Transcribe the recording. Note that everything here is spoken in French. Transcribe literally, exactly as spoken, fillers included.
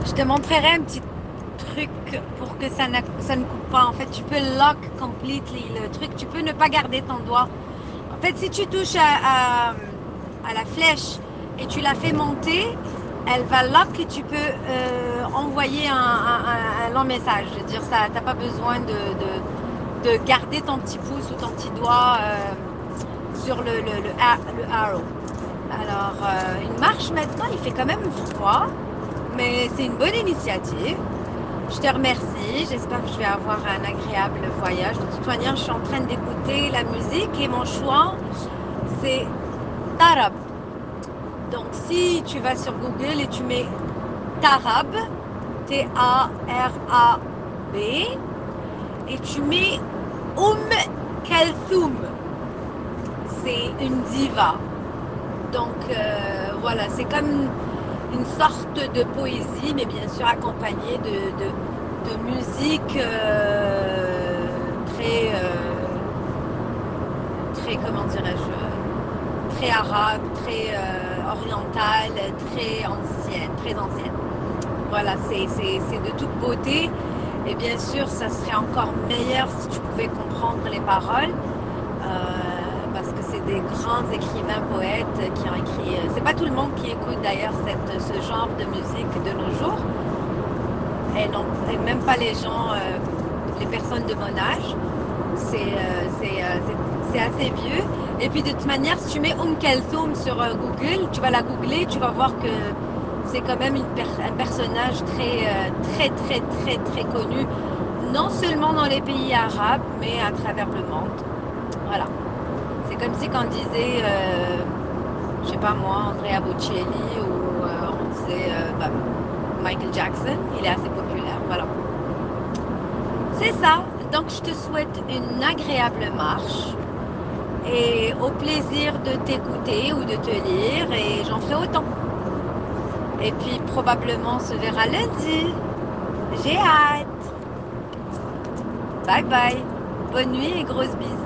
Je te montrerai un petit truc pour que ça, ça ne coupe pas. En fait, tu peux lock completely le truc. Tu peux ne pas garder ton doigt. En fait, si tu touches à, à, à la flèche et tu la fais monter, elle va lock et tu peux euh, envoyer un, un, un, long message. Je veux dire, ça, t'as pas besoin de, de, de garder ton petit pouce ou ton petit doigt euh, sur le, le, le, le arrow. Alors, euh, une marche maintenant, il fait quand même froid, mais c'est une bonne initiative. Je te remercie. J'espère que je vais avoir un agréable voyage. De toute manière, je suis en train d'écouter la musique et mon choix, c'est Tarab. Donc, si tu vas sur Google et tu mets Tarab, T A R A B, et tu mets Oum Kalthoum, c'est une diva. Donc, euh, voilà, c'est comme une sorte de poésie, mais bien sûr accompagnée de, de, de musique euh, très, euh, très, comment dirais-je, très arabe, très euh, orientale, très ancienne, très ancienne. Voilà, c'est de toute beauté. Et bien sûr, ça serait encore meilleur si tu pouvais comprendre les paroles. Euh, parce que c'est des grands écrivains poètes qui ont écrit. C'est pas tout le monde qui écoute d'ailleurs ce genre de musique de nos jours, et, non, et même pas les gens, euh, les personnes de mon âge. C'est euh, euh, assez vieux. Et puis de toute manière, si tu mets Oum Kalthoum sur euh, Google, tu vas la googler, tu vas voir que c'est quand même une per un personnage très, euh, très, très, très, très connu, non seulement dans les pays arabes, mais à travers le monde. Voilà. C'est comme si on disait, euh, je sais pas moi, Andrea Bocelli ou euh, on disait euh, bah, Michael Jackson. Il est assez populaire, voilà. C'est ça. Donc je te souhaite une agréable marche et au plaisir de t'écouter ou de te lire, et j'en ferai autant. Et puis probablement on se verra lundi. J'ai hâte. Bye bye. Bonne nuit et grosse bise.